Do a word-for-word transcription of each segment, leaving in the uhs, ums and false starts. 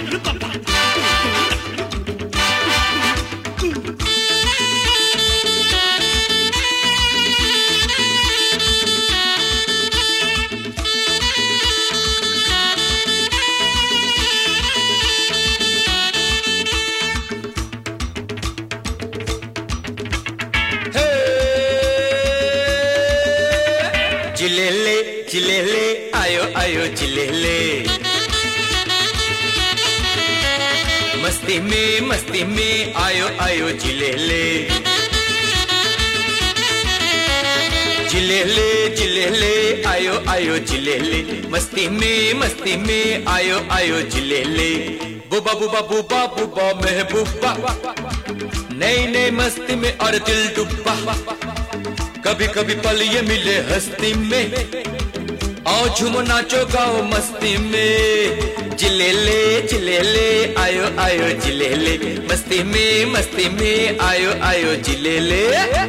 जिलेले जिलेले आयो आयो जिलेले, मस्ती में मस्ती में आयो आयो जिलेले, जिलेले जिलेले आयो आयो जिलेले, मस्ती में मस्ती में आयो आयो जिलेले। बुबा बुबा बुबा बुबा महबूबा, नई नई मस्ती में और दिल डूबा, कभी कभी पल ये मिले हस्ती में, आओ झूमो नाचो गाओ मस्ती में। जिलेले जिलेले आयो आयो जिलेले, मस्ती में मस्ती में आयो आयो जिलेले।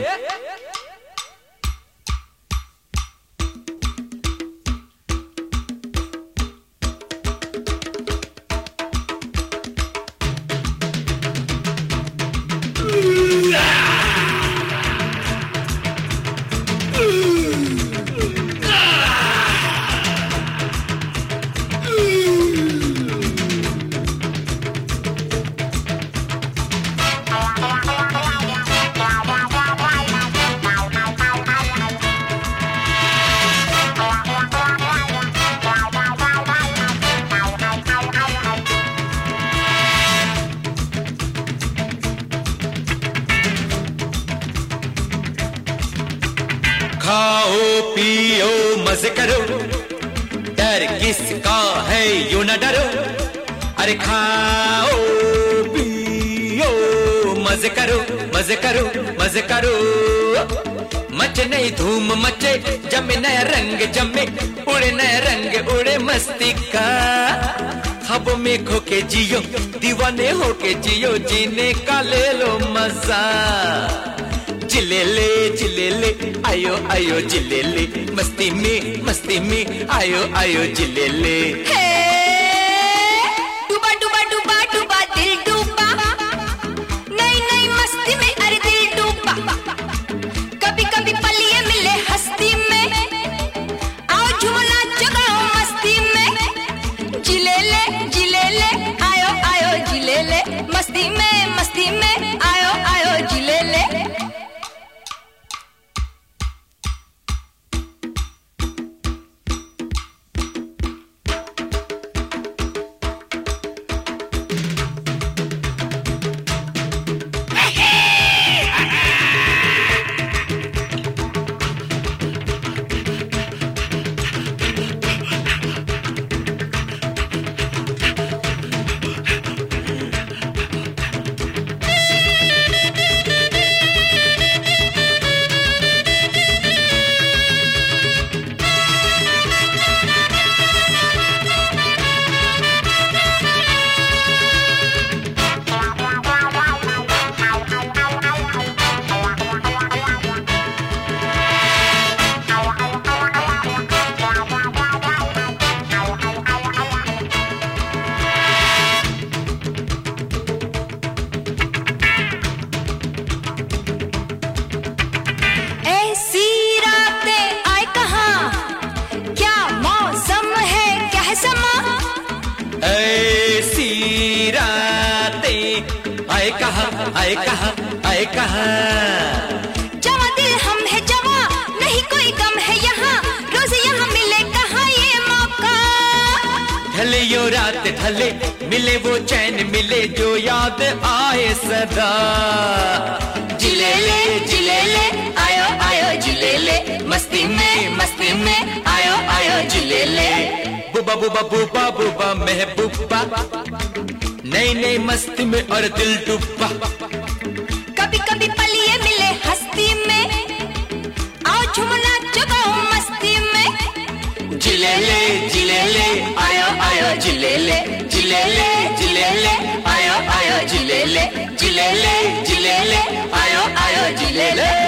खाओ पियो मजे करो, डर किसका है यूं न डरो। अरे खाओ पियो मजे करो मजे करो मजे करो, मचे नहीं धूम मचे, जमे नया रंग जमे, उड़े नया रंग उड़े मस्ती का। ख्वाबों में खो के जियो, दीवाने हो के जियो, जीने का ले लो मजा। जिलेले जिलेले आयो आयो जिलेले, मस्ती में मस्ती में आयो आयो जिलेले। हे डूबा डूबा डूबा डूबा दिल डूबा, नई नई मस्ती में अरे दिल डूबा, कभी कभी पल ये मिले हस्ती में, आओ झूमो नाचो गाओ मस्ती में। जिलेले जिलेले आयो आयो जिलेले, मस्ती में मस्ती में आयो आयो जिलेले। ऐसी रातें आए कहा आए कहा आए कहा, जवा दिल हम है जवा, नहीं कोई गम है यहाँ, रोज यहाँ मिले कहाँ ये मौका। ढले यो रात ढले, मिले वो चैन मिले, जो याद आए सदा। जिलेले जिलेले आयो आयो जिलेले, मस्ती में मस्ती में आयो आयो जिलेले। बुबा बुबा बुबा बुबा महबूबा, नई नई मस्ती में और दिल डूबा, कभी कभी पल ये मिले हस्ती में, आओ झूमो नाचो गाओ मस्ती में। जिलेले जिलेले आयो आयो जिलेले, जिलेले जिलेले आयो आयो जिलेले, जिलेले जिलेले आयो आयो जिलेले।